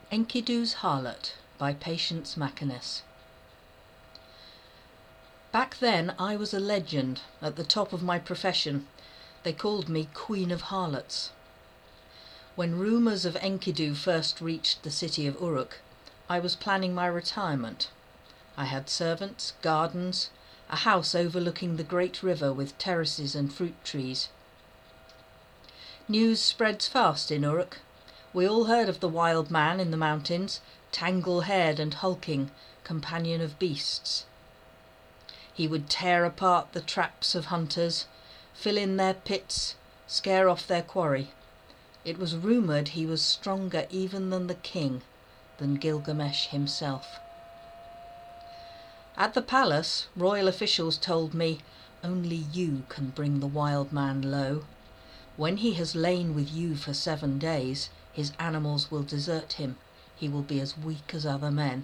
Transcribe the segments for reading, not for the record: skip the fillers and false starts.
Enkidu's Harlot by Patience Macinnes. Back then I was a legend, at the top of my profession. They called me Queen of Harlots. When rumours of Enkidu first reached the city of Uruk, I was planning my retirement. I had servants, gardens, a house overlooking the great river with terraces and fruit trees. News spreads fast in Uruk. We all heard of the wild man in the mountains, tangle-haired and hulking, companion of beasts. He would tear apart the traps of hunters, fill in their pits, scare off their quarry. It was rumoured he was stronger even than the king, than Gilgamesh himself. At the palace, royal officials told me, "Only you can bring the wild man low. When he has lain with you for 7 days, his animals will desert him. He will be as weak as other men."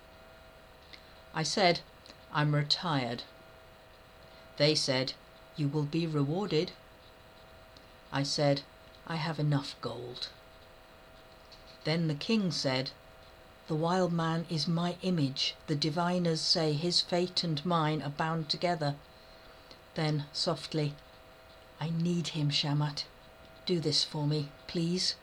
I said, "I'm retired." They said, "You will be rewarded." I said, "I have enough gold." Then the king said, "The wild man is my image. The diviners say his fate and mine are bound together." Then, softly, "I need him, Shamat. Do this for me, please."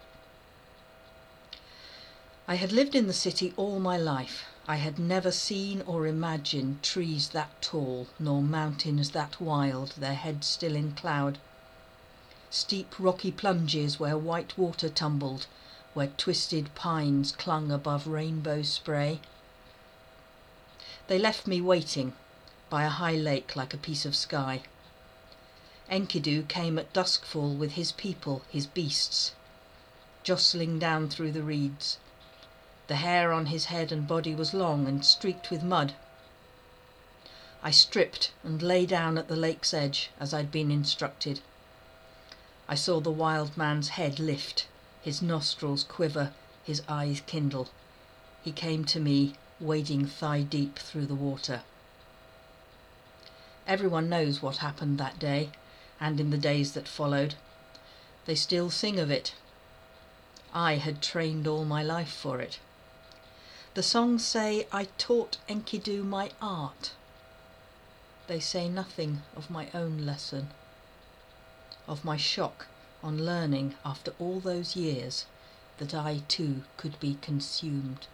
I had lived in the city all my life. I had never seen or imagined trees that tall, nor mountains that wild, their heads still in cloud. Steep rocky plunges where white water tumbled, where twisted pines clung above rainbow spray. They left me waiting by a high lake like a piece of sky. Enkidu came at duskfall with his people, his beasts, jostling down through the reeds. The hair on his head and body was long and streaked with mud. I stripped and lay down at the lake's edge as I'd been instructed. I saw the wild man's head lift, his nostrils quiver, his eyes kindle. He came to me, wading thigh-deep through the water. Everyone knows what happened that day, and in the days that followed. They still sing of it. I had trained all my life for it. The songs say I taught Enkidu my art. They say nothing of my own lesson, of my shock on learning after all those years that I too could be consumed.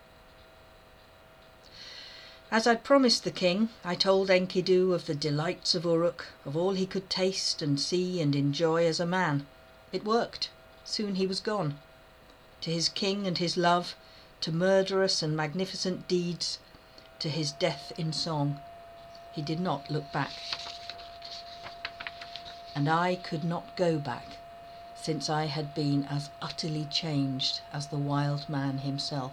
As I'd promised the king, I told Enkidu of the delights of Uruk, of all he could taste and see and enjoy as a man. It worked. Soon he was gone. To his king and his love, to murderous and magnificent deeds, to his death in song. He did not look back. And I could not go back, since I had been as utterly changed as the wild man himself.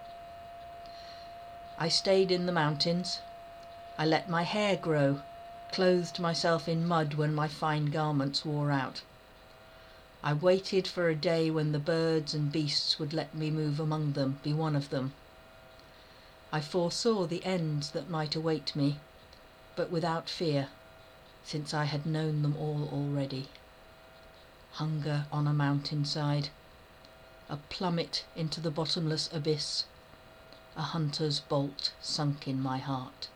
I stayed in the mountains. I let my hair grow, clothed myself in mud when my fine garments wore out. I waited for a day when the birds and beasts would let me move among them, be one of them. I foresaw the ends that might await me, but without fear, since I had known them all already. Hunger on a mountainside, a plummet into the bottomless abyss, a hunter's bolt sunk in my heart.